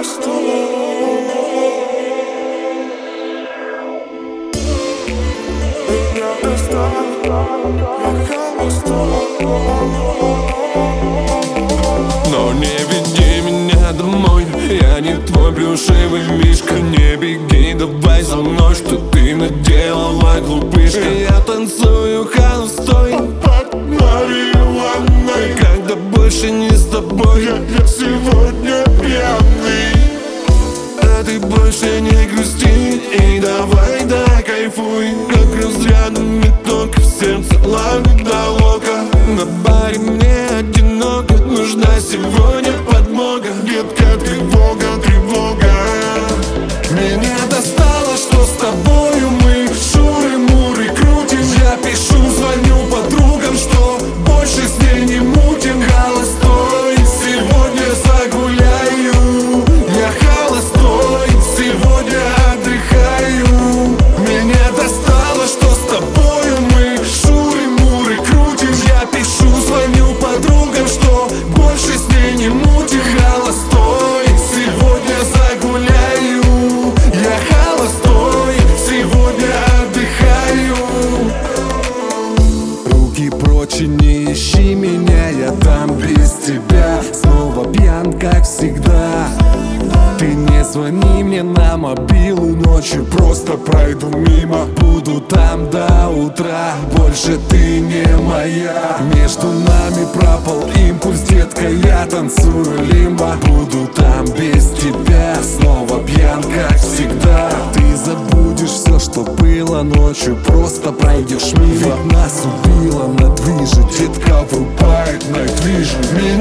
Но не веди меня домой, я не твой плюшевый мишка. Не беги, давай за мной, что ты наделала, глупышка. Я танцую холостой под Марьей, когда больше не с тобой, я сегодня пьяный. А ты больше не грусти и давай, да, кайфуй. Как разрядами ток в сердце ловит до лока. На баре мне одиноко, нужна сегодня подмога. Детка, тревога, тревога. Меня достало, что с тобою мы шуры-муры крутим. Я пишу, звоню подругам, что больше с ней не мутим. Холостой, сегодня загуляю. Я холостой, сегодня отдыхаю. Меня достало, что с тобою мы шуры-муры крутим. Я пишу, звоню подругам, что больше с ней не мутим. Холостой, сегодня загуляю. Я холостой, сегодня отдыхаю. Руки прочь и не ищи меня, я там без тебя. Снова пьян, как всегда. Ты не звони мне на мобилу ночью, просто пройду мимо. Буду там до утра, больше ты не моя. Между нами пропал импульс, детка, я танцую лимбо. Буду там без тебя, снова пьян, как всегда. Ты забудешь все, что было ночью, просто пройдешь мимо. Ведь нас убило на движе, детка, врубает на движе.